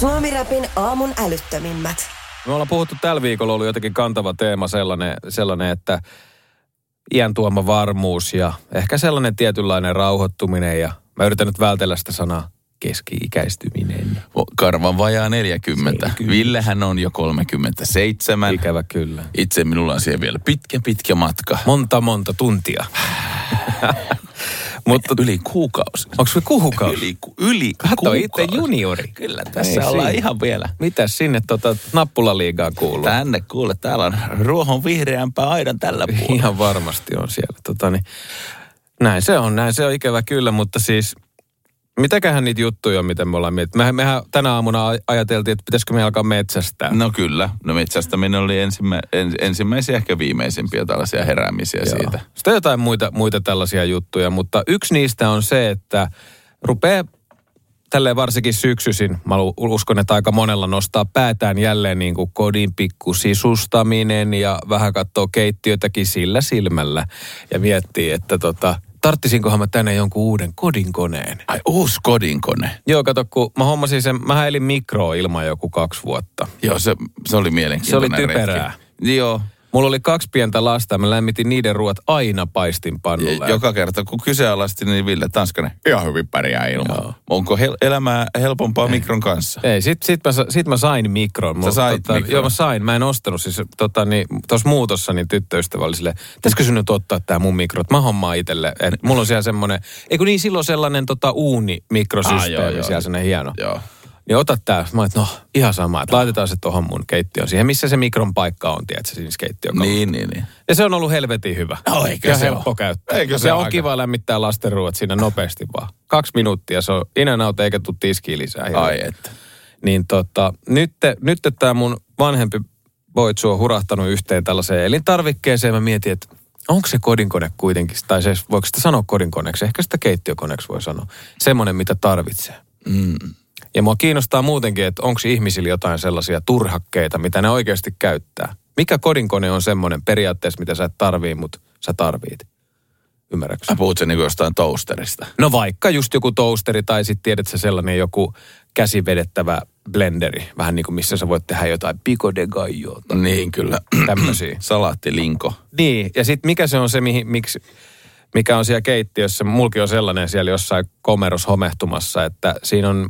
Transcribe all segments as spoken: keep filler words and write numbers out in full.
Suomi-räpin aamun älyttömimmät. Me ollaan puhuttu tällä viikolla, ollut jotenkin kantava teema sellainen, sellainen, että iän tuoma varmuus ja ehkä sellainen tietynlainen rauhoittuminen ja mä yritän nyt vältellä sitä sanaa keski-ikäistyminen. Karvan vajaa neljäkymmentä. Seitkymmenen. Villehän on jo kolmekymmentäseitsemän. Ikävä kyllä. Itse minulla on siellä vielä pitkä, pitkä matka. Monta, monta tuntia. Mutta yli kuukausi. Onko se kuukausi? Yli, yli Kato kuukausi. itse juniori. Kyllä, tässä Ei ollaan siinä. ihan vielä. Mitäs sinne tota nappulaliigaa kuuluu? Tänne kuule, täällä on ruohon vihreämpää aidan tällä puolella. Ihan varmasti on siellä. Tota, niin, näin se on, näin se on ikävä kyllä, mutta siis mitäköhän niitä juttuja on, mitä me ollaan miettinyt? Mehän, mehän tänä aamuna ajateltiin, että pitäisikö me alkaa metsästää. No kyllä. No metsästäminen oli ensimmä, ens, ensimmäisiä ehkä viimeisimpiä tällaisia heräämisiä Joo. siitä. Sitten on jotain muita, muita tällaisia juttuja, mutta yksi niistä on se, että rupeaa tälleen varsinkin syksyisin, mä uskon, että aika monella nostaa päätään jälleen niin kuin kodin pikku sisustaminen ja vähän katsoo keittiötäkin sillä silmällä ja miettii, että tota, tarttisinkohan mä tänne jonkun uuden kodinkoneen. Ai uusi kodinkone. Joo, kato, kun mä hommasin sen, mä elin mikroa ilman joku kaksi vuotta. Joo, se, se oli mielenkiintoinen Se oli typerää. retki. Joo. Mulla oli kaksi pientä lasta ja mä lämmitin niiden ruoat aina paistinpannulla. Ja joka kerta, kun kyseenalaistin, niin Ville Tanskanen ihan hyvin pärjää ilman. Joo. Onko hel- elämää helpompaa Ei. mikron kanssa? Ei, sit, sit, mä, sit mä sain mikron. Sä sait tota, mikron? Joo, mä sain. Mä en ostanut. Siis tota, niin, tuossa muutossa niin tyttöystävä oli silleen, pitäisikö sun nyt ottaa tää mun mikro? Mä hommaan itselle. Et mulla on siellä semmonen, eikö niin silloin sellainen tota, uuni-mikrosysteemi, ah, joo, joo. Siellä sellainen hieno. Joo. Niin ota tää. Mä olet, no ihan sama, että laitetaan se tohon mun keittiön siihen, missä se mikron paikka on, tiedätkö, siinä keittiön kautta. Niin, niin, niin. Ja se on ollut helvetin hyvä. No, eikö ja se helppo ole? käyttää. Eikö se ja on aika? kiva lämmittää lasten ruoat siinä nopeasti vaan. Kaksi minuuttia, se on in and out, eikä tuu tiskiä lisää. Ai että. Niin tota, nyt, nyt tää mun vanhempi poitsu on hurahtanut yhteen tällaiseen elintarvikkeeseen. Mä mietin, että onko se kodinkone kuitenkin, tai se, voiko sitä sanoa kodinkoneeksi? Ehkä sitä keittiökoneeksi voi sanoa. Semmoinen, mitä tarvitsee. Mm. Ja mua kiinnostaa muutenkin, että onko ihmisillä jotain sellaisia turhakkeita, mitä ne oikeasti käyttää. Mikä kodinkone on semmoinen periaatteessa, mitä sä et tarvii, mutta sä tarvit? Ymmärrätkö? Mä puhut sen niin kuin jostain toasterista. No vaikka just joku toasteri tai sitten tiedät sä sellainen joku käsivedettävä blenderi. Vähän niin kuin missä sä voit tehdä jotain pico de gallo. Niin kyllä. Tämmöisiä. Salaattilinko. Niin, ja sitten mikä se on se, mihin, miksi, mikä on siellä keittiössä. Mulki on sellainen siellä jossain komeros homehtumassa, että siinä on,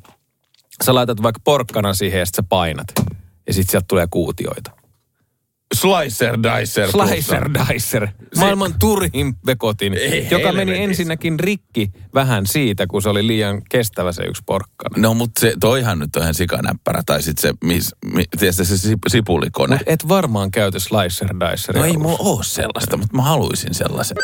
sä laitat vaikka porkkana siihen ja sit sä painat. Ja sit sieltä tulee kuutioita. Slicer Dicer. Slicer Dicer. Maailman turhin vekotin, Ei joka meni helvetissä. ensinnäkin rikki vähän siitä, kun se oli liian kestävä se yksi porkkana. No mutta se, toihan nyt on ihan sikanäppärä. Tai sitten se, mis, mi, tiedätkö, se sip- sipulikone. Mut et varmaan käytä Slicer Diceria. No ei mulla ole sellaista, mutta mä haluaisin sellaisen.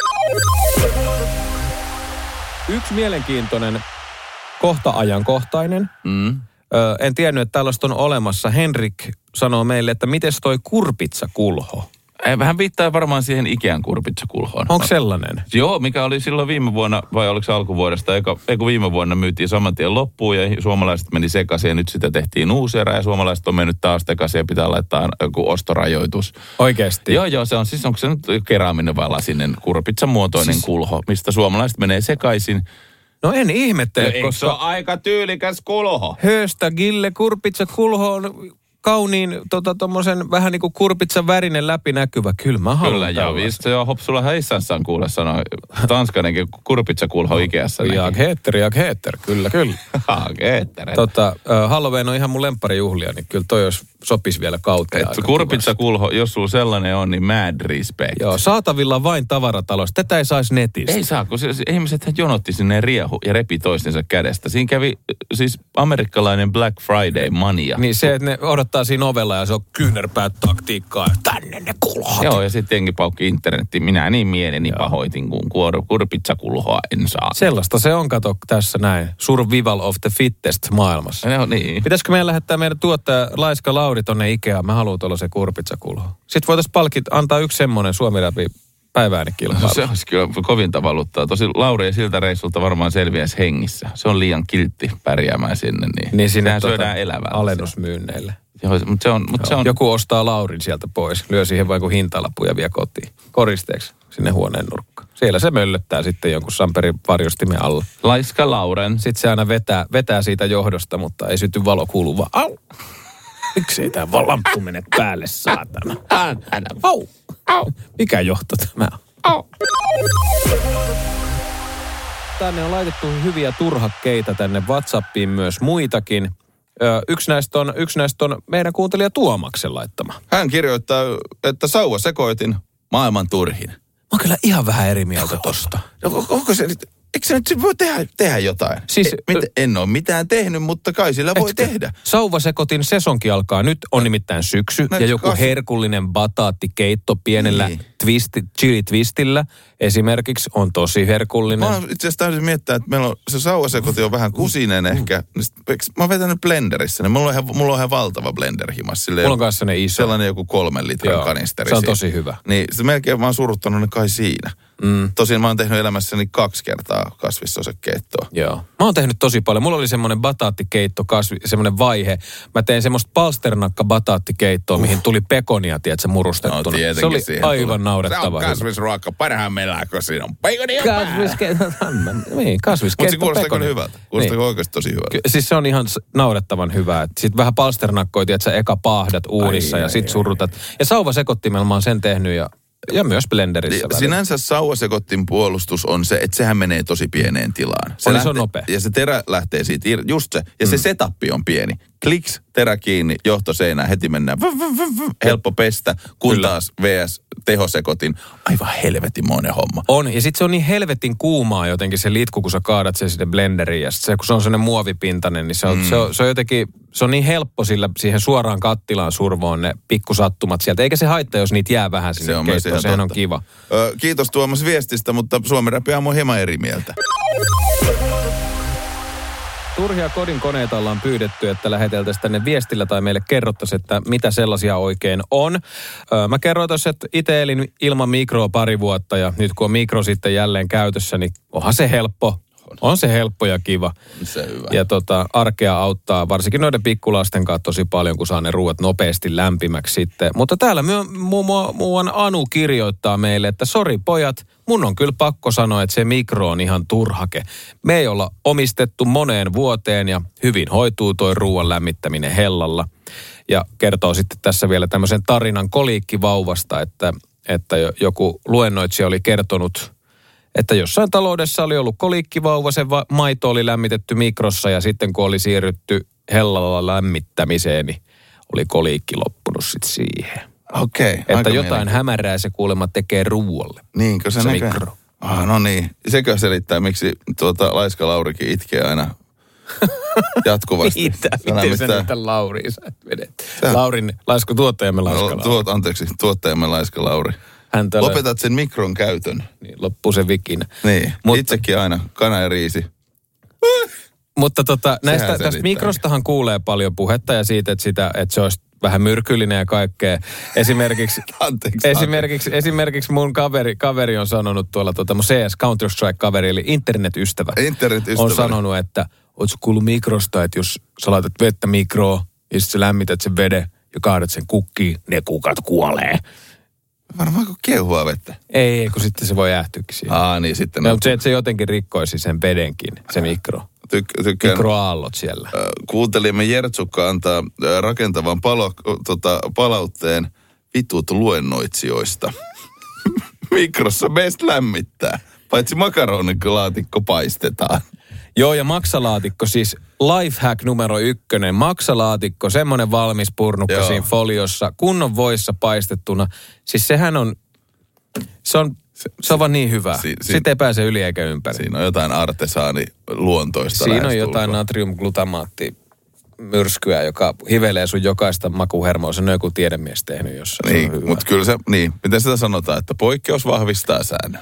Yksi mielenkiintoinen, kohta ajankohtainen. Mm. Ö, en tiennyt, että tällaista on olemassa. Henrik sanoo meille, että mites toi kurpitsakulho? Vähän viittaa varmaan siihen Ikean kurpitsakulhoon. Onko sellainen? Joo, mikä oli silloin viime vuonna, vai oliko se alkuvuodesta, eikä, eikä viime vuonna myytiin saman tien loppuun ja suomalaiset meni sekaisin ja nyt sitä tehtiin uusi erä ja suomalaiset on mennyt taas sekaisin ja pitää laittaa joku ostorajoitus. Oikeesti? Joo, joo, se on siis, onko se nyt keraaminen vai lasinen kurpitsan muotoinen siis kulho, mistä suomalaiset menee sekaisin. No en ihmettele, No, koska se on aika tyylikäs kulho? Hööstä Gille kurpitsakulho on kauniin tota tommosen vähän niinku kurpitsan värinen läpinäkyvä. Kyllä mä haluan. Kyllä, joo. Se on Hopsulla Heissanssan kuule sanoi. Tanskanenkin kurpitsakulho Ikeassa. Jak heter, jak heter. Kyllä, kyllä. Jak heter. Tota, uh, Halloween on ihan mun lempparijuhlia, niin kyllä toi jos sopisi vielä kauteen. Kurpitsakulho, jos sulla sellainen on, niin mad respect. Joo, saatavilla vain tavaratalosta. Tätä ei saisi netistä. Ei saa, kun se, se, ihmiset jonotti sinne riehu ja repi toistensa kädestä. Siinä kävi siis amerikkalainen Black Friday-mania. Niin se, että ne odottaa siinä ovella ja se on kyynärpäät taktiikkaa. Tänne ne kulhot. Joo, ja sitten jengi paukki internettiin. Minä niin mieleni pahoitin, kun kuor, kurpitsakulhoa en saa. Sellaista se on, kato tässä näin. Survival of the fittest maailmassa. No niin. Pitäisikö meidän lähettää meidän tuottaja Laiska Lauri tonne Ikeaan? Mä haluan tuollaisen kurpitsakulho. Sitten voitaisiin palkit antaa yksi semmoinen Suomi-läpi päiväänekilpailu. No se olisi kyllä kovinta valuuttaa. Tosi Lauri ei siltä reissulta varmaan selviäisi hengissä. Se on liian kiltti pärjäämään sinne. Niin, niin sinne tota, syödään tota, elävällä. alennusmyynneille. Joo, mutta se on, mutta se on... Joku ostaa Laurin sieltä pois. Lyö siihen vaikka hintalappu ja vie kotiin. Koristeeksi. sinne huoneen nurkkaan. Siellä se möllöttää sitten jonkun Samperin varjostimen alla. Laiska Lauren. Sitten se aina vetää, vetää siitä johdosta, mutta ei syty valo kuulu vaan au. Miksi ei tää vaan lamppu mene päälle, saatana? Älä, au, au. Mikä johto tämä on? Au. Tänne on laitettu hyviä turhakkeita tänne WhatsAppiin myös muitakin. Ö, yksi, näistä on, yksi näistä on meidän kuuntelija Tuomaksen laittama. Hän kirjoittaa, että sauva sekoitin maailman turhin. Mä oon kyllä ihan vähän eri mieltä tosta. No, onko se nyt, eikö se nyt voi tehdä, tehdä jotain? Siis, e, mit, en ole mitään tehnyt, mutta kai sillä voi etkö, tehdä. Sauvasekotin sesonki alkaa. Nyt on nimittäin syksy no, ja joku kas... herkullinen bataattikeitto pienellä niin. twisti, chili-twistillä esimerkiksi on tosi herkullinen. Mä oon itse asiassa täysin miettiä, että meillä on se sauvasekoti on vähän kusinen ehkä. Mä oon vetänyt blenderissä, niin mulla on ihan, mulla on ihan valtava blender himas. Mulla on kanssa ne iso. Sellainen joku kolmen litran Joo, kanisteri. se on siinä. tosi hyvä. Niin se melkein mä oon suruttanut ne kai siinä. Mm. Tosin mä oon tehnyt elämässäni kaksi kertaa kasvissosekeittoa. Joo. Mä oon tehnyt tosi paljon. Mulla oli semmoinen bataattikeitto, kasvi, semmoinen vaihe. Mä tein semmoista palsternakka bataattikeittoa, uh. mihin tuli pekonia, tiedätkö, murustettuna. No, se oli aivan tulee. naurettava. Se on kasvisruokka, parhaimmillaan, kun siinä on pekonia Kasviskeitto. niin, kasviskeitto. Mutta se kuulostaa kyllä hyvältä. Kuulostaa niin. oikeasti tosi hyvältä. Ky- siis se on ihan naurettavan hyvää. Sitten vähän palsternakkoa, tiedätkö, eka paahdat uunissa ai, ja sit ai, surrutat. Ai. Ja sauvasekottimella mä oon sen tehnyt ja Ja myös blenderissä. Välillä. Sinänsä sauvasekottin puolustus on se, että sehän menee tosi pieneen tilaan. Se, lähtee, se on nopea. Ja se terä lähtee siitä, just se. Ja mm. se setappi on pieni. Kliks, terä kiinni, johto seinään, heti mennään. Vuh, vuh, vuh, vuh. Helppo pestä, kun Kyllä. taas V S tehosekotin. Aivan helvetimoinen homma. On, ja sitten se on niin helvetin kuumaa jotenkin se litku, kun sä kaadat sen sinne blenderiin. Ja se, kun se on sellainen muovipintainen, niin se on, mm. se on, se on jotenkin, se on niin helppo sillä siihen suoraan kattilaan survoon ne pikkusattumat sieltä. Eikä se haittaa, jos niitä jää vähän sinne se on keittoon. Sehän on kiva. Ö, kiitos Tuomas viestistä, mutta Suomen Räpi on hieman eri mieltä. Turhia kodin koneita ollaan pyydetty, että läheteltäisiin tänne viestillä tai meille kerrottaisiin, että mitä sellaisia oikein on. Öö, mä kerroin tuossa, että itse elin ilman mikroa pari vuotta ja nyt kun on mikro sitten jälleen käytössä, niin onhan se helppo. On se helppo ja kiva. Se hyvä. Ja tota, arkea auttaa varsinkin noiden pikkulasten kanssa tosi paljon, kun saa ne ruuat nopeasti lämpimäksi sitten. Mutta täällä muun muun Anu kirjoittaa meille, että sori pojat, mun on kyllä pakko sanoa, että se mikro on ihan turhake. Me ei olla omistettu moneen vuoteen ja hyvin hoituu toi ruuan lämmittäminen hellalla. Ja kertoo sitten tässä vielä tämmöisen tarinan koliikkivauvasta, että, että joku luennoitsija oli kertonut, että jossain taloudessa oli ollut koliikkivauva, se va- maito oli lämmitetty mikrossa ja sitten kun oli siirrytty hellalla lämmittämiseen, niin oli koliikki loppunut sitten siihen. Okei. Okay, että jotain hämärää se kuulemma tekee ruualle. Niinkö se, se mikro? Ah, no niin. Sekö selittää, miksi tuota Laiska Laurikin itkee aina jatkuvasti. Mitä? Miten sä niitä Lauriin sä vedet? Laurin, Laisko tuottajamme Laiska Lauri. Tuot, anteeksi, tuottajamme Laiska Lauri. Tälle... Lopetat sen mikron käytön. Niin, loppuu se vikinä. Niin, Mut... itsekin aina. Kana ja riisi. Mutta tota, näistä, tästä mikrostahan kuulee paljon puhetta ja siitä, että, sitä, että se olisi vähän myrkyllinen ja kaikkea. Esimerkiksi, anteeksi, esimerkiksi, esimerkiksi mun kaveri, kaveri on sanonut tuolla, tota, mun C S Counter-Strike-kaveri, eli internetystävä, internetystävä, on sanonut, että ootko kuullut mikrosta, että jos sä laitat vettä mikroon ja sitten sä lämmität sen veden ja kaadat sen kukkiin, ne kukat kuolee. Varmaan kuin keuhua vettä. Ei, ei, kun sitten se voi jäähtyäkin siihen. Aa, niin sitten. No, mutta se, että se jotenkin rikkoisi sen vedenkin, se mikro. Tyk- tykkään. Mikroaallot siellä. Äh, kuuntelimme Jertsukka antaa äh, rakentavan palo, tota, palautteen vitut luennoitsijoista. Mikrossa best lämmittää, paitsi makaronikilaatikko paistetaan. Joo, ja maksalaatikko, siis lifehack numero ykkönen. Maksalaatikko, semmoinen valmis purnukka Joo. siinä foliossa, kunnon voissa paistettuna. Siis sehän on, se on, se, se on vaan niin hyvä. Si, si, Sitten ei pääse yli eikä ympäri. Siinä on jotain artesaani luontoista. Siinä on jotain natriumglutamaatti myrskyä, joka hivelee sun jokaista makuhermoa. Se on joku tiedemies tehnyt jossain. Niin, mutta kyllä se, niin, miten sitä sanotaan, että poikkeus vahvistaa säännön.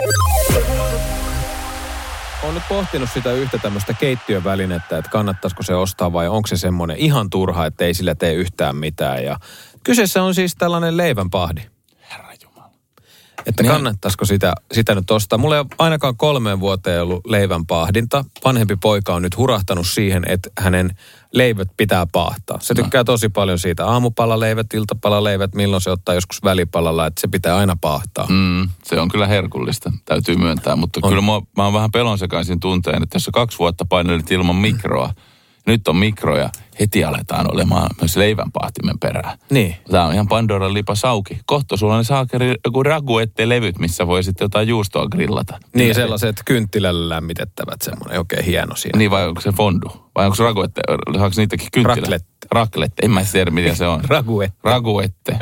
Olen nyt pohtinut sitä yhtä tämmöistä keittiövälinettä, että kannattaisiko se ostaa vai onko se semmoinen ihan turha, että ei sillä tee yhtään mitään. Ja kyseessä on siis tällainen leivänpahdi. Herra Jumala. Että kannattaisiko sitä, sitä nyt ostaa. Mulla ei ole ainakaan kolmeen vuoteen ollut leivän pahdinta. Vanhempi poika on nyt hurahtanut siihen, että hänen leivät pitää paahtaa. Se tykkää no. tosi paljon siitä. Aamupalaleivät, iltapalaleivät, milloin se ottaa joskus välipalalla, että se pitää aina paahtaa. Mm, se on kyllä herkullista, täytyy myöntää. Mutta on. Kyllä mä, mä oon vähän pelonsekaisin tunteen, että jos kaksi vuotta painelit ilman mikroa, nyt on mikroja, heti aletaan olemaan myös leivänpaahtimen perään. Niin. Tämä on ihan Pandoran lipas auki. Kohta sulla on saakeri joku raguette-levyt, missä voi sitten jotain juustoa grillata. Niin, ja sellaiset kynttilällä lämmitettävät, semmoinen oikein hieno siinä. Niin, vai onko se fondu? Vai onko se raguette? Saako niitäkin kynttilä? Raclette. Raclette. En mä tiedä, mitä se on. Raguette. Raguette.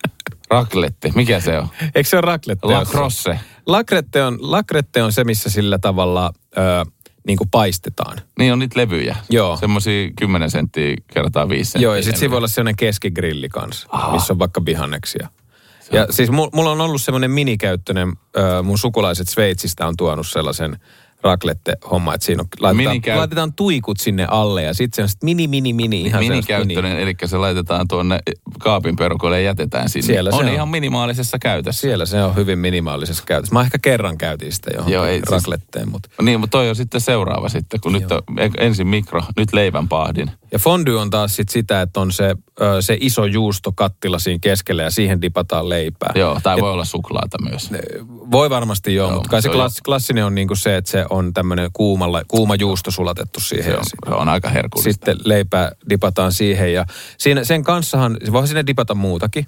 Raclette. Mikä se on? Eikö se ole raclette? La crosse. Lacrette on, lacrette on se, missä sillä tavalla... Öö, niin kuin paistetaan. Niin on niitä levyjä. Joo. Semmoisia kymmenen senttiä kertaa viisi senttiä. Joo, ja sitten siinä voi olla sellainen keskigrilli kanssa, Aha. missä on vaikka vihanneksia. Ja siis mulla on ollut semmoinen minikäyttöinen, äh, mun sukulaiset Sveitsistä on tuonut sellaisen raclette-homma, että siinä on, laitetaan, Minikäyt... laitetaan tuikut sinne alle ja sitten se on sit mini, mini, mini. Ihan minikäyttöinen, mini. Eli se laitetaan tuonne kaapin perukolle ja jätetään sinne. Siellä on, on ihan minimaalisessa käytössä. Siellä se on hyvin minimaalisessa käytössä. Mä ehkä kerran käytin sitä johonkin Joo, ei, racletteen. Siis... Mutta... Niin, mutta toi on sitten seuraava sitten, kun Joo. nyt on ensin mikro, nyt leivän pahdin. Ja fondue on taas sit sitä, että on se, se iso juustokattila siinä keskellä ja siihen dipataan leipää. Joo, tai Et, voi olla suklaata myös. Voi varmasti joo, joo mutta kai se, se klass, jo... klassinen on niinku se, että se on tämmöinen kuumalla, kuuma juusto sulatettu siihen. Se on, se on aika herkullista. Sitten leipää dipataan siihen ja siinä, sen kanssahan, voi sinne dipata muutakin.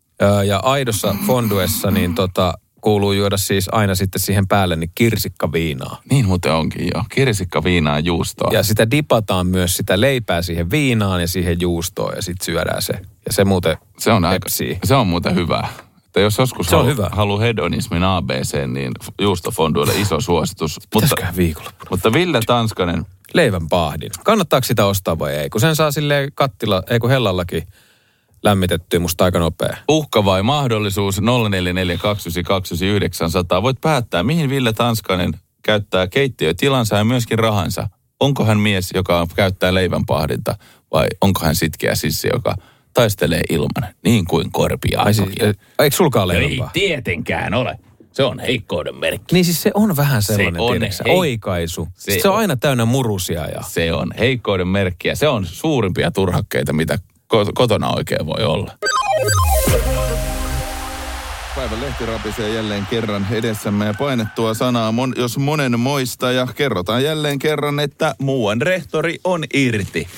Ja aidossa fonduessa niin tota, kuuluu juoda siis aina sitten siihen päälle niin kirsikkaviinaa. Niin muuten onkin joo, kirsikkaviinaa juustoa. Ja sitä dipataan myös sitä leipää siihen viinaan ja siihen juustoon ja sitten syödään se. Ja se muuten se on, aika, se on muuten hyvää. Että jos joskus halu, haluaa hedonismin A B C, niin juustofonduille iso suositus. Pitäisiköhän viikonloppuna? Mutta Ville Tanskanen. Leivän pahdin. Kannattaako sitä ostaa vai ei? Kun sen saa silleen kattila, ei kun hellallakin lämmitettyä musta aika nopea. Uhka vai mahdollisuus nolla neljä neljä kaksi yhdeksän kaksi yhdeksän yhdeksän nolla nolla. Voit päättää, mihin Ville Tanskanen käyttää keittiötilansa ja myöskin rahansa. Onko hän mies, joka käyttää leivän pahdinta vai onko hän sitkeä sissi, joka taistelee ilman niin kuin korpiaatokin. Eikö sulkaan leivänpaa? Ei tietenkään ole. Se on heikkouden merkki. Niin siis se on vähän sellainen, se on tiedätkö, hei, oikaisu. Se, se on aina täynnä murusia. Ja... Se on heikkouden merkki ja se on suurimpia turhakkeita, mitä kotona oikein voi olla. Päivän lehti rapisee jälleen kerran edessämme ja painettua sanaa, mon, jos monen moista ja kerrotaan jälleen kerran, että muuan rehtori on irti.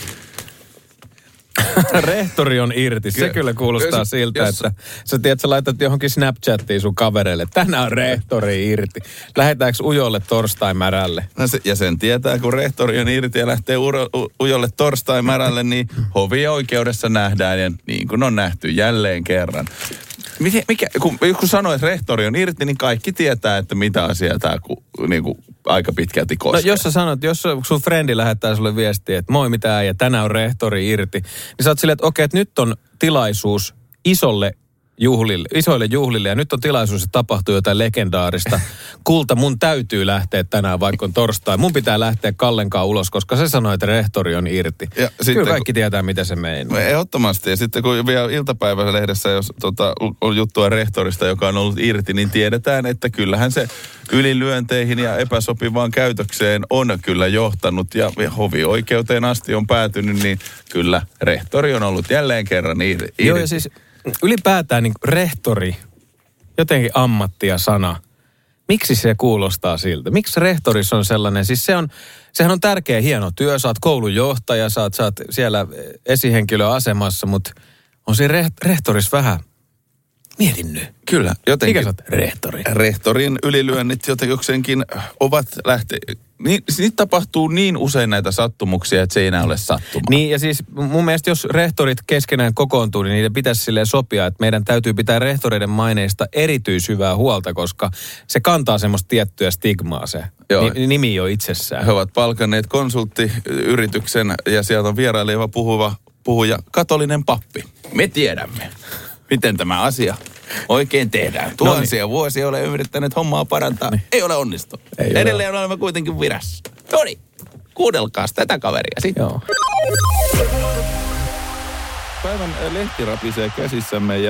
Rehtori on irti. Se kyllä kuulostaa jos, siltä, jos... että sä tiedät, sä laitat johonkin Snapchattiin sun kavereille. Tänään on rehtori irti. Lähetäänkö ujolle torstai-märälle? No se, ja sen tietää, kun rehtori on irti ja lähtee uro, u, ujolle torstai-märälle, niin hovioikeudessa nähdään ja niin kuin on nähty jälleen kerran. Mikä, mikä, kun, kun sanoo, että rehtori on irti, niin kaikki tietää, että mitä asiaa tämä niin kuin aika pitkälti koskee. No jos sä sanot, jos sun frendi lähettää sulle viestiä, että moi mitä äijä, tänään on rehtori irti, niin sä oot silleen, että okei, että nyt on tilaisuus isolle juhlille, isoille juhlille ja nyt on tilaisuus, että tapahtuu jotain legendaarista. Kulta, mun täytyy lähteä tänään, vaikka on torstai. Mun pitää lähteä Kallenkaan ulos, koska se sanoi, että rehtori on irti. Ja kyllä kaikki kun, tietää, mitä se meinaa. Ehdottomasti. Ja sitten kun vielä iltapäivälehdessä, jos tota, on juttua rehtorista, joka on ollut irti, niin tiedetään, että kyllähän se ylilyönteihin ja epäsopivaan käytökseen on kyllä johtanut ja hovioikeuteen asti on päätynyt, niin kyllä rehtori on ollut jälleen kerran irti. Joo, ja siis ylipäätään niin rehtori, jotenkin ammatti ja sana. Miksi se kuulostaa siltä? Miksi rehtoris on sellainen? Siis se on, sehän on tärkeä, hieno työ. Sä oot koulunjohtaja, sä oot, sä oot siellä esihenkilöasemassa, mutta on siinä re, rehtoris vähän. Mietin nyt. Kyllä, jotenkin. Mikä sä oot rehtori? Rehtorin ylilyönnit jotenkin ovat lähte... Niin, niitä tapahtuu niin usein näitä sattumuksia, että se ei enää ole sattuma. Niin, ja siis mun mielestä jos rehtorit keskenään kokoontuu, niin niiden pitäisi silleen sopia, että meidän täytyy pitää rehtoreiden maineista erityishyvää huolta, koska se kantaa semmoista tiettyä stigmaa se Ni, nimi jo itsessään. He ovat palkanneet konsulttiyrityksen ja sieltä on vieraileva puhuva, puhuja katolinen pappi. Me tiedämme, miten tämä asia oikein tehdään. Tuhansia no niin. vuosia olen yrittänyt hommaa parantaa. Niin. Ei ole onnistunut. Ei Edelleen ole. olemme kuitenkin virassa. No niin, kuunnelkaas tätä kaveria sitten. Joo. Päivän lehti rapisee käsissämme ja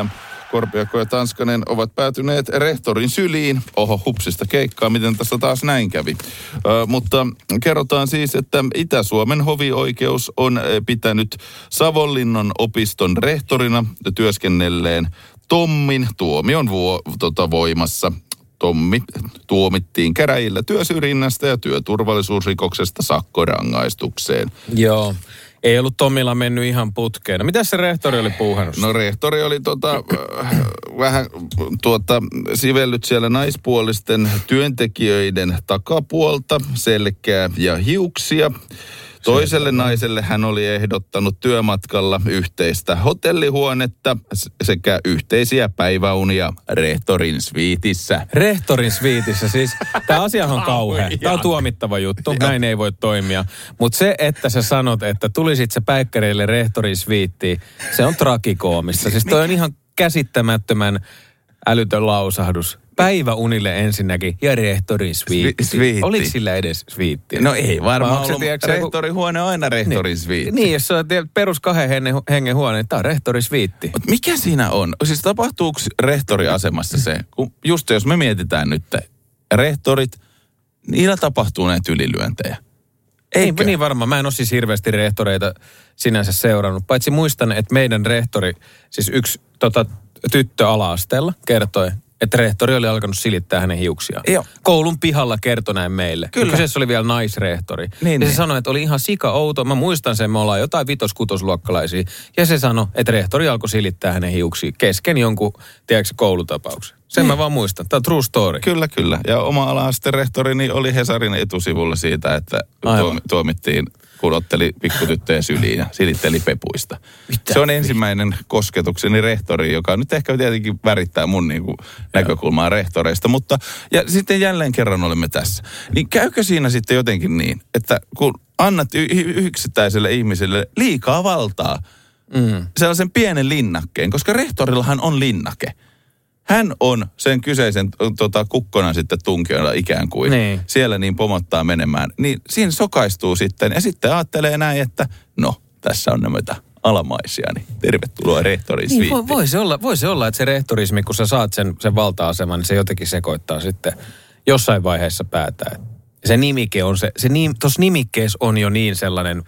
Korpiakko ja Tanskanen ovat päätyneet rehtorin syliin. Oho, hupsista keikkaa, miten tässä taas näin kävi. Ö, mutta kerrotaan siis, että Itä-Suomen hovioikeus on pitänyt Savonlinnan opiston rehtorina työskennelleen Tommin tuomion vuo, tota, voimassa. Tommi tuomittiin käräjillä työsyrjinnästä ja työturvallisuusrikoksesta sakkorangaistukseen. Joo. Ei ollut Tommilla mennyt ihan putkeen. No, mitä se rehtori oli puuhannut? No rehtori oli tota, vähän tuota, sivellyt siellä naispuolisten työntekijöiden takapuolta, selkää ja hiuksia. Toiselle naiselle hän oli ehdottanut työmatkalla yhteistä hotellihuonetta sekä yhteisiä päiväunia rehtorin sviitissä. Rehtorin sviitissä siis. Tämä asiahan on kauhea. Tämä on tuomittava juttu. Näin ei voi toimia. Mutta se, että sä sanot, että tulisit sä päikkäreille rehtorin sviittiin, se on trakikoomista. Siis toi on ihan käsittämättömän älytön lausahdus. Päiväunille ensinnäkin ja rehtorin sviitti. Sviitti. Oliko sillä edes sviitti? No ei varmaan ollut. Se, tiedätkö, rehtorihuone on aina rehtorin niin, sviitti. Niin, jos se on perus kahden hengen huone, niin tämä on rehtorin sviitti. Mut mikä siinä on? Siis tapahtuuko rehtoriasemassa se, kun just jos me mietitään nyt, rehtorit, niillä tapahtuu näitä ylilyöntejä. Eikö? Niin, niin varmaan. Mä en ole siis hirveästi rehtoreita sinänsä seurannut. Paitsi muistan, että meidän rehtori, siis yksi tota, tyttö ala-asteella kertoi, että rehtori oli alkanut silittää hänen hiuksiaan. Joo. Koulun pihalla kertoi näin meille. Kyllä. Kyseessä oli vielä naisrehtori. Niin, ja niin. se sanoi, että oli ihan sika outo. Mä muistan sen, me ollaan jotain vitos-kutosluokkalaisia. Ja se sanoi, että rehtori alkoi silittää hänen hiuksia kesken jonkun, tiedätkö, koulutapauksen. Sen niin. mä vaan muistan. Tämä on true story. Kyllä, kyllä. Ja oma ala-asteen rehtorini oli Hesarin etusivulla siitä, että tuomi, tuomittiin, kun otteli pikkutyttöjä syliin ja silitteli pepuista. Mitä? Se on ensimmäinen kosketukseni rehtori, joka nyt ehkä tietenkin värittää mun niin kuin näkökulmaa rehtoreista. Mutta, ja sitten jälleen kerran olemme tässä. Niin käykö siinä sitten jotenkin niin, että kun annat y- yksittäiselle ihmiselle liikaa valtaa mm. sellaisen pienen linnakkeen, koska rehtorillahan on linnake. Hän on sen kyseisen tota, kukkonan sitten tunkijoilla ikään kuin. Niin. Siellä niin pomottaa menemään. Niin siinä sokaistuu sitten ja sitten ajattelee näin, että no, tässä on näitä alamaisia, niin tervetuloa rehtorin sviittiin. Niin, voi, voi, se olla, voi se olla, että se rehtorismi, kun sä saat sen, sen valta-aseman, niin se jotenkin sekoittaa sitten jossain vaiheessa päätään. Se nimike on se, se nim, tuossa nimikkeessä on jo niin sellainen,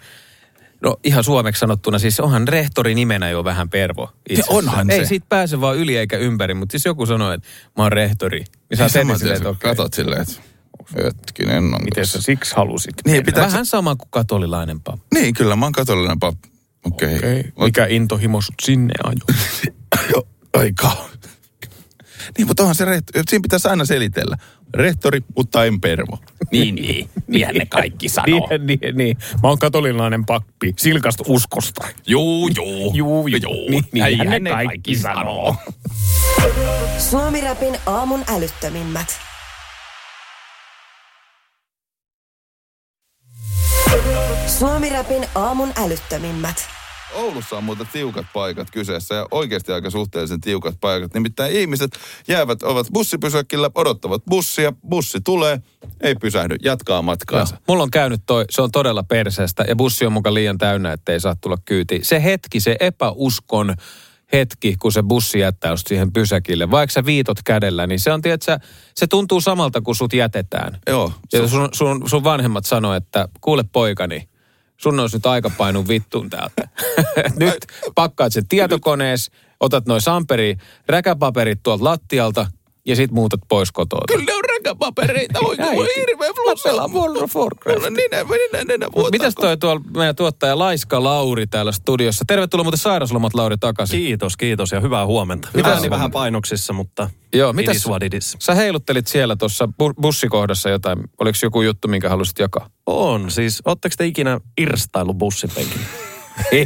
no ihan suomeksi sanottuna, siis onhan rehtori nimenä jo vähän pervo. Ja onhan Ei se. siitä pääse vaan yli eikä ympäri, mutta siis joku sanoo, että mä oon rehtori. Niin sä Sama silleen, että okei. Katot silleen, että hetkinen on Miten sä siksi halusit? Niin, pitääkö... Vähän sama kuin katolilainen pappi. Niin, kyllä mä oon katolinen pappi. Okei. Okay. Okay. Mikä intohimo sut sinne ajoi? Joo, aika. Niin, mutta onhan se rehtori, siinä pitäisi aina selitellä. Rehtori, mutta en pervo. Niin, niin. Niinhän ne kaikki sanoo. niin, niin, niin. Mä oon katolilainen pappi, silkasta uskosta. Juu, juu. Juu, juu. Niin, niinhän ne, ne kaikki sanoo. Suomi-rapin aamun älyttömimmät. Suomi-rapin aamun älyttömimmät. Oulussa on muuten tiukat paikat kyseessä ja oikeasti aika suhteellisen tiukat paikat. Nimittäin ihmiset jäävät, ovat bussipysäkillä, odottavat bussia, bussi tulee, ei pysähdy, jatkaa matkaansa. No, mulla on käynyt toi, se on todella perseestä ja bussi on muka liian täynnä, ettei saa tulla kyytiin. Se hetki, se epäuskon hetki, kun se bussi jättää just siihen pysäkille, vaikka sä viitot kädellä, niin se on, tiedätkö, se tuntuu samalta, kun sut jätetään. Joo. Ja sun, sun, sun vanhemmat sanoo, että kuule poikani, sun olisi nyt aika painua vittuun täältä. Nyt pakkaat sen tietokonees, otat noi samperi, räkäpaperit tuolta lattialta ja sit muutat pois kotoa. Kyllä ne on räkäpapereita, oikein voi hirveä flussella. World of Warcraft. Ninä, ninä, ninä, vuotaako. Mitäs toi tuolla meidän tuottaja Laiska Lauri täällä studiossa? Tervetuloa muuten sairaslomat Lauri takaisin. Kiitos, kiitos ja hyvää huomenta. Mitä niin vähän painoksissa, mutta joo, mitäs what sä heiluttelit siellä tuossa bu- bussikohdassa jotain? Oliko joku juttu, minkä halusit jakaa? on. Siis, ootteko te ikinä irstailu bussipenkillä? Ei.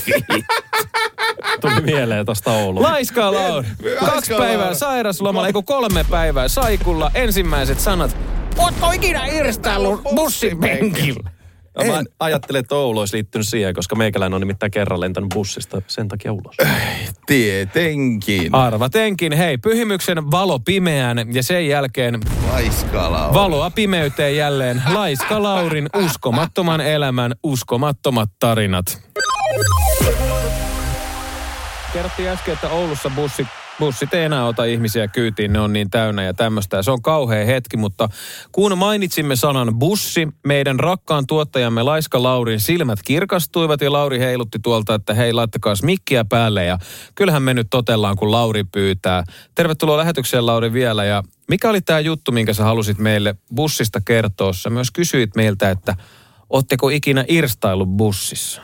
Tuli mieleen tosta Oulun. Laiska Lauri. Kaksi päivää sairaslomalla, eikö kolme päivää saikulla. Ensimmäiset sanat. Ootko ikinä irstaillut bussipenkillä? No, mä ajattelin, että Oulu olisi liittynyt siihen, koska meikäläinen on nimittäin kerran lentänyt bussista sen takia ulos. Tietenkin. Arvatenkin. Hei, pyhimyksen valo pimeään ja sen jälkeen Laiska Lauri. valoa pimeyteen jälleen. Laiska Laurin uskomattoman elämän uskomattomat tarinat. Kerrottiin äsken, että Oulussa bussit bussit ei enää ota ihmisiä kyytiin, ne on niin täynnä ja tämmöistä. Ja se on kauhea hetki, mutta kun mainitsimme sanan bussi, meidän rakkaan tuottajamme Laiska Laurin silmät kirkastuivat ja Lauri heilutti tuolta, että hei, laittakaa mikkiä päälle. Ja kyllähän me nyt totellaan, kun Lauri pyytää. Tervetuloa lähetykseen, Lauri, vielä. Ja mikä oli tämä juttu, minkä sä halusit meille bussista kertoa? Sä myös kysyit meiltä, että ootteko ikinä irstaillut bussissa?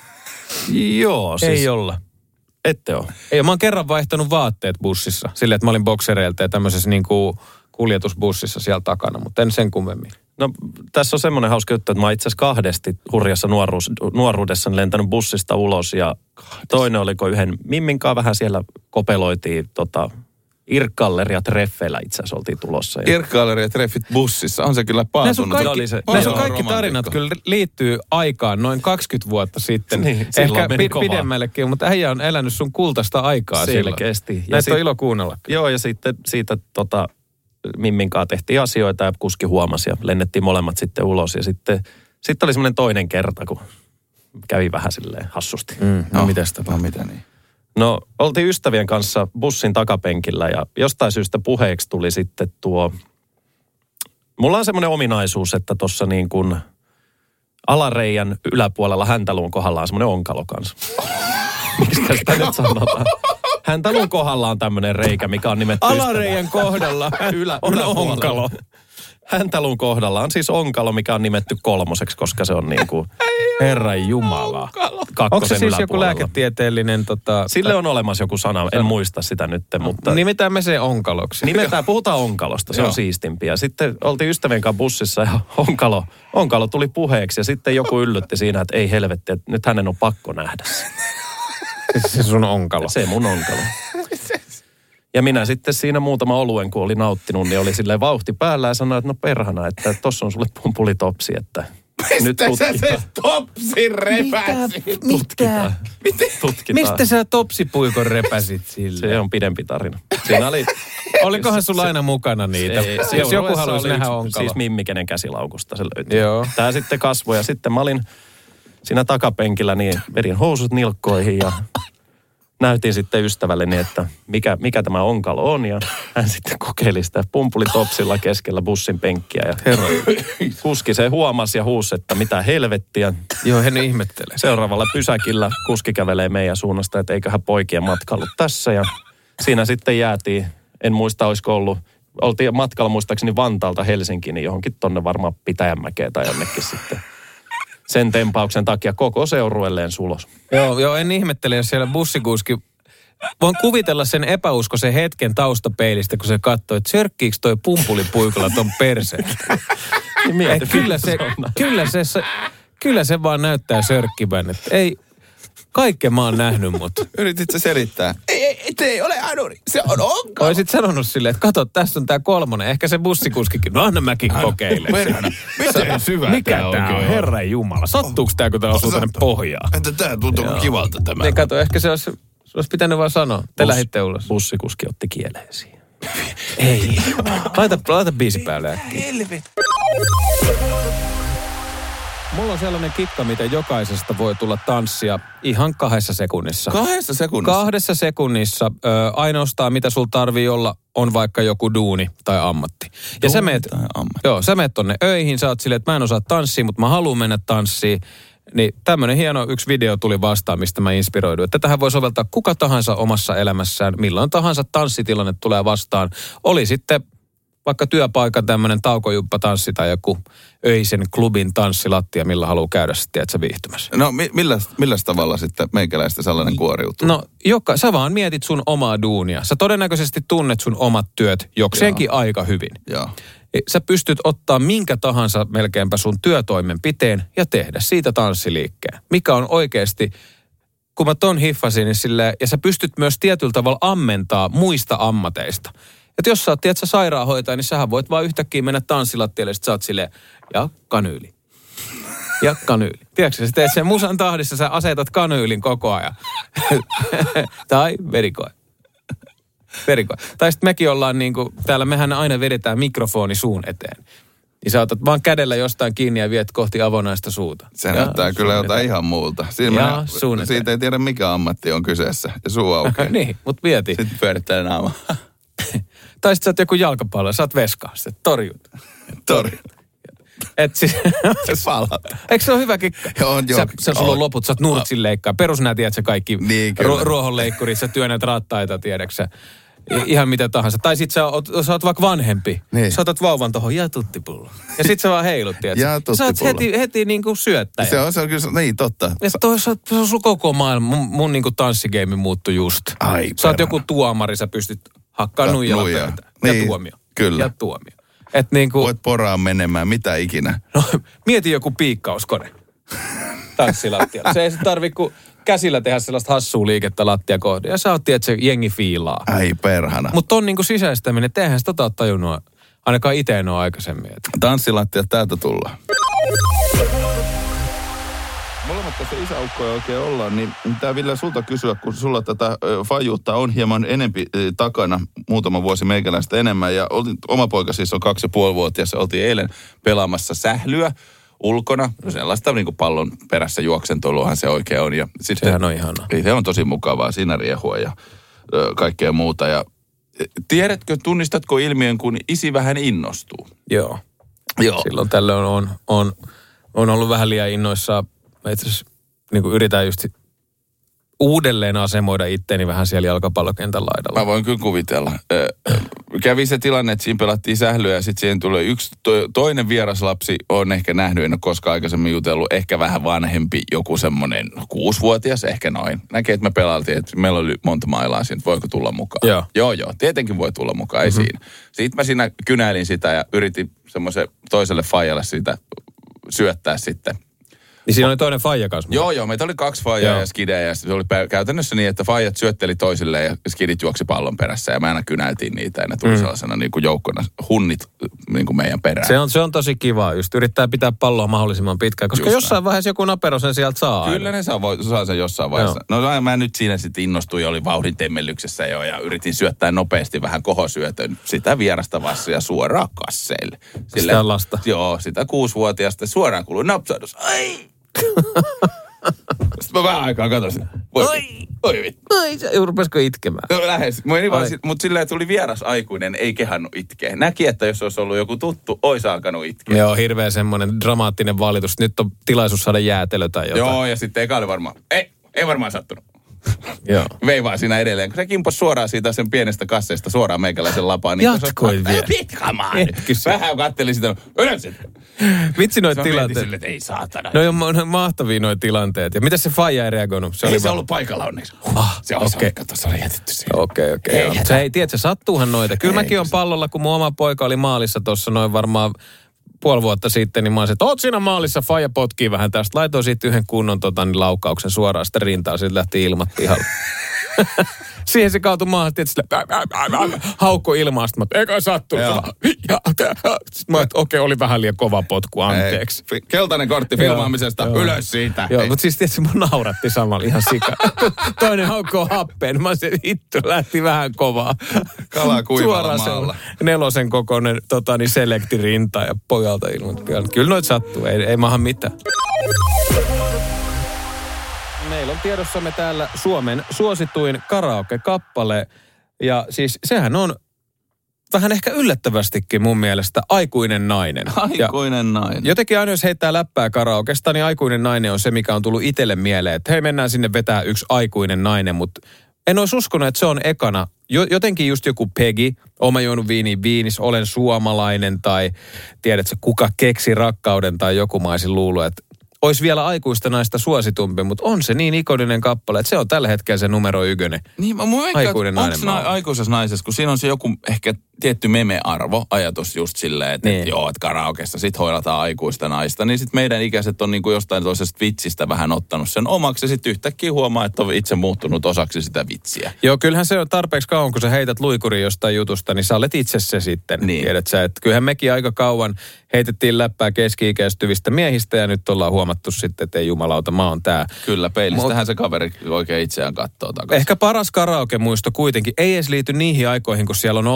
Joo, siis... Ei olla. Ette ole. Ei, mä oon kerran vaihtanut vaatteet bussissa. Silleen, että mä olin boksereilta ja tämmöisessä niin kuin kuljetusbussissa siellä takana, mutta en sen kummemmin. No tässä on semmoinen hauska juttu, että mä itse asiassa kahdesti hurjassa nuoruus, nuoruudessani lentänyt bussista ulos ja toinen oliko yhden Mimminkaan vähän siellä kopeloitiin tota, Irkkalleri ja treffeillä itse asiassa oltiin tulossa. Ja... Irkkalleri ja treffit bussissa, on se kyllä paatunut. Näissä kaikki, se, näissä kaikki tarinat kyllä liittyy aikaan noin kaksikymmentä vuotta sitten. Niin, ehkä pi- pidemmällekin, mutta äijä on elänyt sun kultaista aikaa selkeästi. Silloin. Näistä on ilo kuunnella. Joo, ja sitten siitä tota, Mimminkaan tehtiin asioita ja kuski huomasi ja lennettiin molemmat sitten ulos. Ja sitten, sitten oli semmoinen toinen kerta, kun kävi vähän silleen hassusti. Mm, no, no mitäs tapaa? No mitä niin? No, oltiin ystävien kanssa bussin takapenkillä ja jostain syystä puheeksi tuli sitten tuo... Mulla on semmoinen ominaisuus, että tuossa niin kuin alareijän yläpuolella häntäluun kohdalla on semmoinen onkalo kanssa. Miksi sitä nyt sanotaan? Häntäluun kohdalla on tämmöinen reikä, mikä on nimetty... Alareijän kohdalla ylä, on onkalo. Häntäluun kohdalla on siis onkalo, mikä on nimetty kolmoseksi, koska se on niin kuin... Herran jumala. Onko se siis joku lääketieteellinen... Tota, Sille on olemassa joku sana, en muista sitä nyt, mutta... Nimetään me se onkaloksi. Nimetään, puhutaan onkalosta, se on siistimpiä. Sitten oltiin ystävien kanssa bussissa ja onkalo, onkalo tuli puheeksi ja sitten joku yllytti siinä, että ei helvetti, että nyt hänen on pakko nähdä se. Se sun onkalo. Se mun onkalo. Ja minä sitten siinä muutama oluen, kun oli nauttinut, niin oli silleen vauhti päällä ja sanoi, että no perhana, että tossa on sulle pumpulitopsi, että... Mistä nyt sä se topsin repäsit? Mitä? Mistä sä topsipuikon repäsit sille? Se on pidempi tarina. Siinä oli... Olikohan sulla aina mukana niitä? Ei, se, jos joku haluaisi nähdä onkalo. Siis Mimmi, kenen käsilaukusta se löytyi. Joo. Tää sitten kasvoi ja sitten mä olin siinä takapenkillä, niin vedin housut nilkkoihin ja näytin sitten ystävälleni, että mikä, mikä tämä onkalo on. Ja hän sitten kokeili sitä pumpulitopsilla keskellä bussin penkkiä. Ja herra, kuski se huomasi ja huusi, että mitä helvettiä. Joo, hän ihmettelee. Seuraavalla pysäkillä kuski kävelee meidän suunnasta, että eiköhän poikien matka ollut tässä. Ja siinä sitten jäätiin, en muista olisiko ollut, oltiin matkalla muistaakseni Vantaalta Helsinkiin, niin johonkin tonne varmaan Pitäjänmäkeen tai jonnekin sitten. Sen tempauksen takia koko seurueelleen sulos. Joo, joo, en ihmettele, jos siellä bussikuski... Voin kuvitella sen epäuskoisen hetken taustapeilistä, kun se katsoi, että sörkkiikö toi pumpulipuikolla ton perseen. Mieti, kyllä, se, kyllä, se, kyllä se vaan näyttää sörkkivän, että ei... Kaikkea mä oon nähnyt, mutta... Yritit sä selittää? Ei, ei, se ei ole anuri, se on onkalo. Oisit sanonut silleen, että kato, tässä on tää kolmonen. Ehkä se bussikuskikin. No anna mäkin kokeilen. Perhana, miten syvä mikä tää on? Mikä tää on? Herran jumala. Sattuuko tää, kun tää osuu tänne pohjaan? Entä tää tuntuu kivalta tämä? Niin kato, ehkä se olisi, se olisi pitänyt vaan sanoa. Te Bus, lähditte ulos. Bussikuski otti kieleen siihen. Ei. Laita, laita biisi päälle äkkiä. Mulla on sellainen kikka, miten jokaisesta voi tulla tanssia ihan kahdessa sekunnissa. Kahdessa sekunnissa? Kahdessa sekunnissa. Ö, ainoastaan mitä sulla tarvii olla on vaikka joku duuni tai ammatti. Duuni ja sä meet, tai ammatti. Joo, sä meet tonne öihin, sä oot silleen, että mä en osaa tanssia, mutta mä haluan mennä tanssiin. Niin tämmönen hieno yksi video tuli vastaan, mistä mä inspiroiduin. Että tähän voi soveltaa kuka tahansa omassa elämässään, milloin tahansa tanssitilanne tulee vastaan. Oli sitten... Vaikka työpaikan tämmöinen taukojumppatanssi tai joku öisen klubin tanssilattia, millä haluaa käydä sitten, että sä viihtymässä. No millä, millä tavalla sitten meikäläistä sellainen kuoriutuu? No joka, sä vaan mietit sun omaa duunia. Sä todennäköisesti tunnet sun omat työt jokseenkin Joo. aika hyvin. Joo. Sä pystyt ottaa minkä tahansa melkeinpä sun työtoimenpiteen ja tehdä siitä tanssiliikkeen. Mikä on oikeasti... Kun mä ton hiffasin, niin silleen, ja sä pystyt myös tietyllä tavalla ammentaa muista ammateista. Että jos sä oot, tiedät, sä sairaanhoitaja, niin sähän voit vaan yhtäkkiä mennä tanssilattialle, sit sä oot silleen, ja kanyyli. Ja kanyyli. Tiedätkö, sä teet sen musan tahdissa, sä asetat kanyylin koko ajan. Tai verikoe. Verikoe. Tai sitten mekin ollaan niin kuin, täällä mehän aina vedetään mikrofoni suun eteen. niin sä otat vaan kädellä jostain kiinni ja viet kohti avonaista suuta. Se näyttää kyllä jotain ihan muulta. Siinä Jaa, mä, suunnitelma. siitä ei tiedä mikä ammatti on kyseessä ja suu aukeaa. Niin, mut mieti. Sitten pyörittää naama. Tai sit sä oot joku jalkapallo, sä oot veskaa, sit torjut. Tori. Et siis... Se palata. Eikö se ole hyvä kikka? On, joo. Sä, sä sulla on loput, sä oot nurtsin leikkaa. Perus nää, tiedät sä kaikki Niin, kyllä. ru- ruohonleikkurit, sä työnnät rattaita, tiedäksä. Ihan mitä tahansa. Tai sit sä oot, sä oot vaikka vanhempi. Niin. Sä otat vauvan tohon, ja tuttipullo. Ja sit sä vaan heilut, tiedät Ja sä. Sä oot tuttipullo. heti, heti niinku syöttäjä. Se on, se on kyllä, niin totta. Ja toi, sä, se on sun koko maailma. Mun, mun niinku tanssigeimi muuttui just. Ai, sä oot perhana. joku tuomari, sä pystyt hakkaa nuijalla nuijaa. pöytään. Ja Niin, tuomio. kyllä. Ja tuomio. Et niinku... Voit poraa menemään, mitä ikinä. No, mieti joku piikkauskone tanssilattialla. Se ei sit tarvi kuin käsillä tehdä sellaista hassua liikettä lattia kohden. Ja sä oot, että se jengi fiilaa. Ai perhana. Mutta on niinku sisäistäminen, että eihän sitä tota tajunnut, ainakaan itse en ole aikaisemmin. Että. Tanssilattiat täältä tullaan. Molemmat tässä isäukkoja oikein ollaan, niin tää Ville sulta kysyä, kun sulla tätä fajuutta on hieman enempi e, takana, muutama vuosi meikäläistä enemmän. Ja oltiin, oma poika siis on kaksi ja puoli vuotias, oltiin eilen pelaamassa sählyä ulkona. Sellaista niin kuin pallon perässä juoksentoiluahan se oikein on. Ja sitten, Sehän on ihanaa. Se on tosi mukavaa, siinä riehua ja ö, kaikkea muuta. Ja tiedätkö, tunnistatko ilmiön, kun isi vähän innostuu? Joo. Joo. Silloin tällöin on, on, on ollut vähän liian innoissaan. Mä itse asiassa niin yritän just uudelleen asemoida itteeni vähän siellä jalkapallokentän laidalla. Mä voin kyllä kuvitella. Kävi se tilanne, että siinä pelattiin sählyä ja sitten siihen tuli yksi to, toinen vieraslapsi, on ehkä nähnyt, en ole koskaan aikaisemmin jutellut, ehkä vähän vanhempi, joku semmoinen kuusivuotias, ehkä noin. Näkee, että me pelailtiin, että meillä oli monta mailaa siinä, että voiko tulla mukaan. Joo. Joo, joo, tietenkin voi tulla mukaan, ei mm-hmm. siinä. Sitten mä siinä kynäilin sitä ja yritin semmoisen toiselle faijalle siitä syöttää sitten. Niin siinä oli toinen faija kanssa. Joo, joo. Meitä oli kaksi faijaa Joo. ja skidejä. Ja se oli käytännössä niin, että faijat syötteli toisilleen ja skidit juoksi pallon perässä. Ja me aina kynäiltiin niitä ja ne tuli mm. sellaisena niin kuin joukkona hunnit niin kuin meidän perään. Se on, se on tosi kivaa. Just yrittää pitää palloa mahdollisimman pitkään. Koska Just jossain näin. vaiheessa joku napero sen sieltä saa. Kyllä aina. ne saa, voi, saa sen jossain vaiheessa. Joo. No mä nyt siinä sitten innostuin ja oli vauhdin temmellyksessä jo. Ja yritin syöttää nopeasti vähän kohosyötön sitä vierasta vasta ja suoraan kasseille. Sille, Sitä lasta. Joo, sitä kuusivuotiaasta suoraan kuului napsahdus. Ai! Sitten mä vähän aikaa katsoin. Oi, oi vittu. Ai, se rupesiko itkemään? No lähes. Mutta silleen tuli vieras aikuinen, ei kehannut itkeä. Näki, että jos olisi ollut joku tuttu, olisi alkanut itkeä. Joo, hirveä semmoinen dramaattinen valitus. Nyt on tilaisuus saada jäätelö tai jotain. Joo, ja sitten eka oli varmaan, ei, ei varmaan sattunut. Joo. Vei vaan siinä edelleen, kun se kimposi suoraan siitä sen pienestä kasseista suoraan meikäläisen lapaan. Niin Jatkoi vielä. Pitkä maan. Etkö se? Vähän kattelin sitä, ylös sen. Vitsi noit Mä mietin tilanteet. silleen, että ei saatana. No on, on mahtavia noi tilanteet. Ja mitä se faija ei reagoinut? Se ei oli se vaan- ollut paikalla onneksi. Ah, se olisi okei. okay. Kato, se oli jätetty siihen. Okei, okei. Ei joo. hätää. Se ei, tiedätkö, sattuuhan noita. Kyllä Ei, mäkin on se- pallolla, kun mun oma poika oli maalissa tuossa noin varmaan puoli vuotta sitten, niin mä olisin, että oot siinä maalissa, faija potkii vähän tästä. Laitoin siitä yhden kunnon tota, niin laukauksen suoraan sitä rintaa, siitä lähti ilmat pihalle. Siihen se kautui maahan, että sille haukko ilmaa, sitten mä, eikä sattunut. Joo. Sitten mä, että okei, oli vähän liian kova potku, anteeksi. Ei. Keltainen kortti Joo, filmaamisesta, joo. ylös siitä. Joo, Ei. mutta siis tietysti mun nauratti samalla ihan sika. Toinen haukkoo happeen. Mä se hitto lähti vähän kovaa. Kalaa kuivalla Suoraan se maalla. nelosen kokoinen tota, niin selektirinta ja pojalta ilman. Kyllä noit sattuu, ei, ei maahan mitään. Meillä on tiedossamme täällä Suomen suosituin karaoke-kappale. Ja siis sehän on vähän ehkä yllättävästikin mun mielestä aikuinen nainen. Ja Aikuinen nainen. jotenkin aina jos heittää läppää karaokesta, niin aikuinen nainen on se, mikä on tullut itselle mieleen. Että hei, mennään sinne vetää yksi aikuinen nainen, mutta en olisi uskonut, että se on ekana. Jo, jotenkin just joku Peggy, oma juonut viini viinis, olen suomalainen tai tiedätkö, kuka keksi rakkauden tai joku mä olisin luullut, että olisi vielä aikuista naista suositumpi, mutta on se niin ikoninen kappale, että se on tällä hetkellä se numero ykkönen. Niin, mä mun Aikuinen onko nainen na- mä oon. aikuisessa naisessa, kun siinä on se joku ehkä tietty meme-arvo, ajatus just silleen, että Niin. et joo, että karaokessa sit hoidataan aikuista naista, niin sit meidän ikäiset on niinku jostain toisesta vitsistä vähän ottanut sen omaksi ja sit yhtäkkiä huomaa, että on itse muuttunut osaksi sitä vitsiä. Joo, kyllähän se on tarpeeksi kauan, kun sä heität luikurin jostain jutusta, niin sä olet itse se sitten. Niin. Tiedät sä, että kyllähän mekin aika kauan heitettiin läppää keski-ikäistyvistä miehistä ja nyt ollaan huomattu sitten, että ei jumalauta, mä oon tää. Kyllä, peilistähän se kaveri oikein itseään kattoo takaisin. Ehkä paras karaoke-muisto kuitenkin ei edes liity niihin aikoihin, kun siellä on oltu jotenkin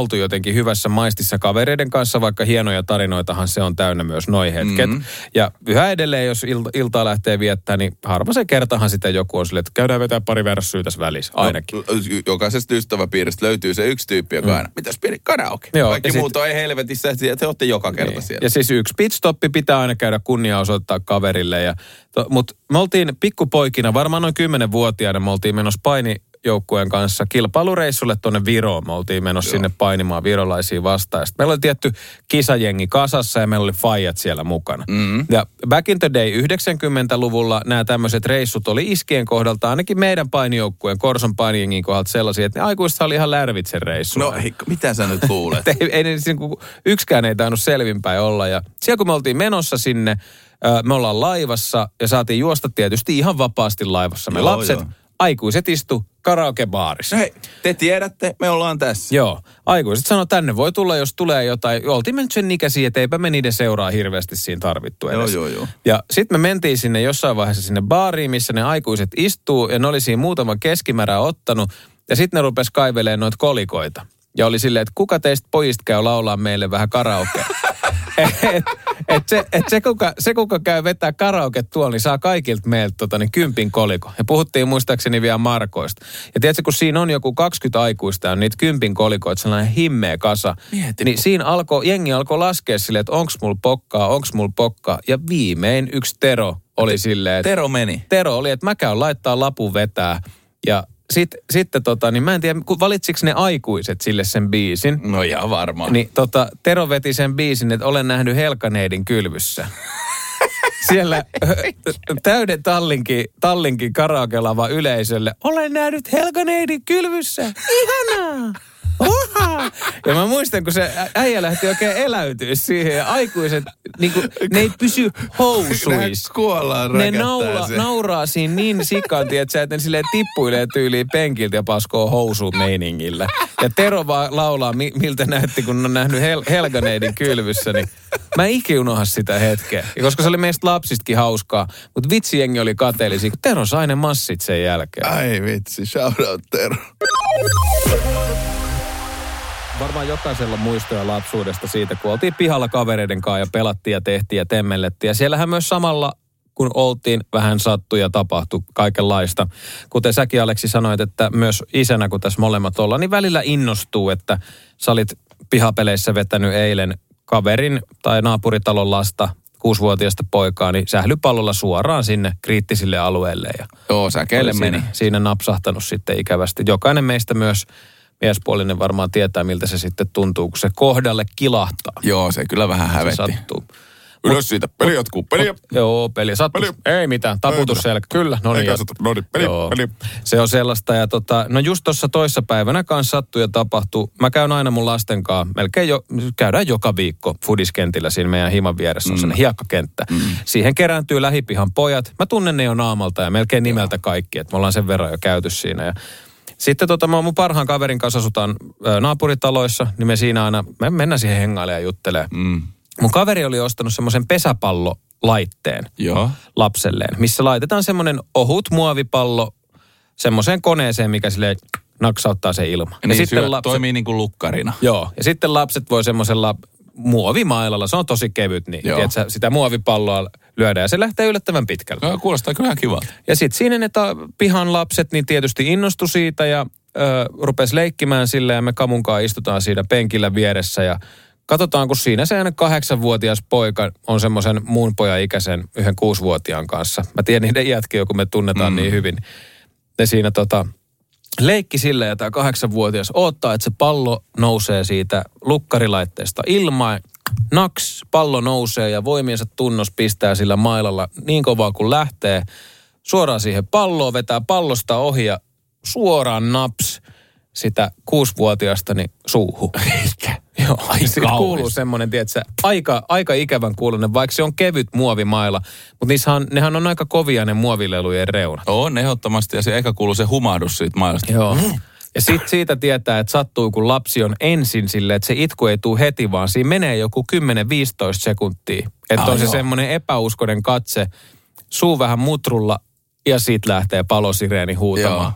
jotenkin hyvässä maistissa kavereiden kanssa, vaikka hienoja tarinoitahan se on täynnä myös noi hetket. Mm-hmm. Ja yhä edelleen, jos ilta, iltaa lähtee viettää, niin harva se kertahan sitä joku on silleen, että käydään vetää pari värssyä tässä välissä, ainakin. No, jokaisesta ystäväpiiristä löytyy se yksi tyyppi, joka mm. aina, mitäs pieni karaoke? Joo, Kaikki muut sit, on ei helvetissä, että te olette joka kerta niin. siellä. Ja siis yksi pitstoppi pitää aina käydä kunniaa osoittaa kaverille. Ja, to, mutta me oltiin pikkupoikina, varmaan noin kymmenenvuotiaana, me oltiin menossa painijoukkueen kanssa kilpailureissulle tuonne Viroon. Me oltiin menossa Joo. sinne painimaan virolaisia vastaan. Sitten meillä oli tietty kisajengi kasassa ja meillä oli faijat siellä mukana. Mm-hmm. Ja back in the day yhdeksänkymmentäluvulla nämä tämmöiset reissut oli iskien kohdalta, ainakin meidän painijoukkueen, Korson painijengin kohdalta sellaisia, että ne aikuiset oli ihan lärvitsen reissuja. No hei, mitä sä nyt luulet? ei, ei, ei, yksikään ei tainnut selvinpäin olla. Ja siellä kun me oltiin menossa sinne, me ollaan laivassa ja saatiin juosta tietysti ihan vapaasti laivassa. Me joo, lapset, joo. aikuiset istu karaokebaarissa. Hei, te tiedätte, me ollaan tässä. Joo, aikuiset sanoi, tänne voi tulla, jos tulee jotain. Oltiin me nyt sen ikäisiä, että eipä me niiden seuraa hirveästi siinä tarvittu edes. Joo, joo, joo. Ja sitten me mentiin sinne jossain vaiheessa sinne baariin, missä ne aikuiset istuu ja ne oli siinä muutaman keskimärää ottanut. Ja sitten ne rupesi kaivelemaan noita kolikoita. Ja oli silleen, että kuka teistä pojista käy laulaa meille vähän karaokea. et, et se, et se, kuka, se, kuka käy vetää karaoke tuolla, niin saa kaikilta meiltä tota, niin kympin koliko. Ja puhuttiin muistaakseni vielä markoista. Ja tiedätkö, kun siinä on joku kaksikymmentä aikuista ja on niitä kympin kolikoita, sellainen himmeä kasa. Mieti. Niin siinä alkoi, jengi alkoi laskea silleen, että onks mulla pokkaa, onks mulla pokkaa. Ja viimein yksi Tero oli silleen, että... Tero meni. Tero oli, että mä käyn laittaa lapun vetää ja... Sitten, sitten tota, niin mä en tiedä, valitsiko ne aikuiset sille sen biisin. No ihan varmaan. Niin tota, Tero veti sen biisin, että olen nähnyt Helkaneidin kylvyssä. Siellä täyden tallinkin, tallinkin karaokelava yleisölle. Olen nähnyt Helkaneidin kylvyssä. Ihanaa! Oha! Ja mä muistan, kun se äijä lähti oikein eläytyä siihen ja aikuiset, niin kuin, ne ei pysy housuissa. Ne naula, nauraa siinä niin sikaan, tietsä, että ne silleen tippuilee tyyliin penkiltä ja paskoo housuun meiningillä. Ja Tero vaan laulaa, miltä näytti, kun on nähnyt Hel- Helganeidin kylvyssä, niin mä en ikinä unohda sitä hetkeä. Ja koska se oli meistä lapsistakin hauskaa, mutta vitsijengi oli kateellisia, kun Tero sai ne massit sen jälkeen. Ai vitsi, shout out Tero. Varmaan jokaisella muistoja lapsuudesta siitä, kun oltiin pihalla kavereiden kanssa ja pelattiin ja tehtiin ja temmellettiin. Ja siellähän myös samalla, kun oltiin, vähän sattui ja tapahtui kaikenlaista. Kuten säkin, Aleksi, sanoit, että myös isänä, kun tässä molemmat ollaan, niin välillä innostuu, että sä olit pihapeleissä vetänyt eilen kaverin tai naapuritalon lasta, kuusivuotiaista poikaa, niin sählypallolla suoraan sinne kriittisille alueille. Ja joo, säkeille meni. Siinä, siinä napsahtanut sitten ikävästi. Jokainen meistä myös... Miespuolinen varmaan tietää, miltä se sitten tuntuu, kun se kohdalle kilahtaa. Joo, se kyllä vähän hävetti. Se sattuu. Ylös siitä, peli jatkuu, peli. Joo, peli sattuu. Ei mitään, taputus selkä. Kyllä, no niin. No niin, peli, peli. Se on sellaista ja tota, no just tuossa toissa päivänä kanssa sattuu ja tapahtuu. Mä käyn aina mun lasten kanssa, melkein jo, käydään joka viikko fudiskentillä siinä meidän himan vieressä on mm. sellainen hiekkakenttä. Mm. Siihen kerääntyy lähipihan pojat. Mä tunnen ne jo naamalta ja melkein nimeltä kaikki, että me ollaan sen verran jo käyty siinä ja sitten tota, mä mun parhaan kaverin kanssa asutaan ä, naapuritaloissa, niin me siinä aina, me mennään siihen hengailemaan ja juttelemaan. Mm. Mun kaveri oli ostanut semmoisen pesäpallolaitteen Joo. lapselleen, missä laitetaan semmoinen ohut muovipallo semmoiseen koneeseen, mikä silleen naksauttaa se ilma. Ja niin, sitten syö, lapset, toimii niin kuin lukkarina. Joo, ja sitten lapset voi semmoisella muovimailalla, se on tosi kevyt, niin tiedätkö, sitä muovipalloa lyödään ja se lähtee yllättävän pitkälle. No, kuulostaa kyllä kivalta. Ja sitten siinä ne ta- pihan lapset niin tietysti innostu siitä ja ö, rupesi leikkimään sille ja me kamunkaan istutaan siinä penkillä vieressä ja katsotaan, kun siinä se aina kahdeksanvuotias poika on semmoisen muun pojan ikäisen yhden kuusivuotiaan kanssa. Mä tiedän niiden iätkin, kun me tunnetaan mm. niin hyvin. Ne siinä tota... leikki sille ja tämä kahdeksanvuotias odottaa, että se pallo nousee siitä lukkarilaitteesta ilmaan. Naks, pallo nousee ja voimiensa tunnos pistää sillä mailalla niin kovaa kuin lähtee. Suoraan siihen palloon, vetää pallosta ohi ja suoraan naps sitä kuusivuotiaastani suuhun. Eikä. Joo, siitä kuuluu semmoinen, tiedätkö, aika, aika ikävän kuulunen, vaikka se on kevyt muovimaila. Mutta niissähän, nehän on aika kovia ne muovilelujen reunat. On ehdottomasti ja se ehkä kuuluu se humahdus siitä mailasta. Joo. Ja sit siitä tietää, että sattuu, kun lapsi on ensin silleen, että se itku ei tule heti, vaan siinä menee joku kymmenen viisitoista sekuntia. Että on se semmoinen epäuskoinen katse, suu vähän mutrulla ja sit lähtee palosireeni huutamaan. Joo.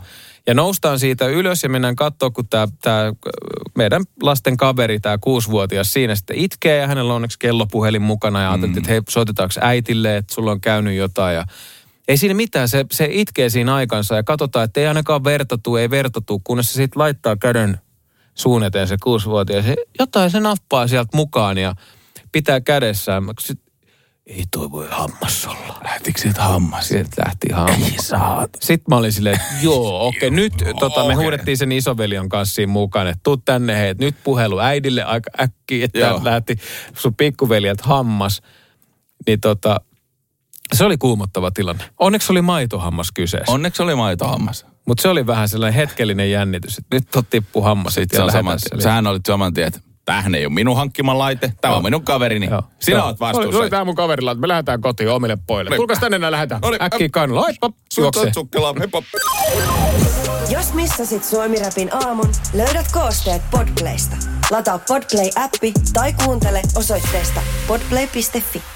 Ja noustaan siitä ylös ja mennään katsoa, kun tämä tää meidän lasten kaveri, tämä kuusivuotias, siinä sitten itkee ja hänellä on onneksi kellopuhelin mukana ja ajateltiin, mm. että hei, soitetaanko äitille, että sulla on käynyt jotain ja ei siinä mitään, se, se itkee siinä aikansa ja katsotaan, että ei ainakaan verta tuu, ei verta tuu, kunnes se sitten laittaa käden suun eteen se kuusivuotias. Se, jotain se nappaa sieltä mukaan ja pitää kädessään. Sit, ei toi voi hammas olla. Lähtikö sieltä hammas? Sieltä lähti hammas. Ei saat. Sitten mä olin silleen, että joo, okei, okay, nyt tota, me huudettiin sen isovelion kanssa siinä mukaan, että tuu tänne, hei, nyt puhelu äidille aika äkkiä, että joo. lähti sun pikkuveljet hammas. Niin tota, se oli kuumottava tilanne. Onneksi oli maitohammas kyseessä. Onneksi oli maitohammas. Mutta se oli vähän sellainen hetkellinen jännitys, että nyt tot tippu hammas. Sitten se on saman, sähän olit saman tien, että tämähän ei ole minun hankkima laite, tämä on minun kaverini. Joo. Sinä Joo. olet vastuussa. Se oli tämä mun kaverilla, että me lähdetään kotiin omille pojille. Tulkas tänne enää lähdetään. Äkkiä kannulla. Heippa, juoksee. Jos missasit Suomi-rapin aamun, löydät koosteet Podplaysta. Lataa Podplay-appi tai kuuntele osoitteesta podplay piste fi.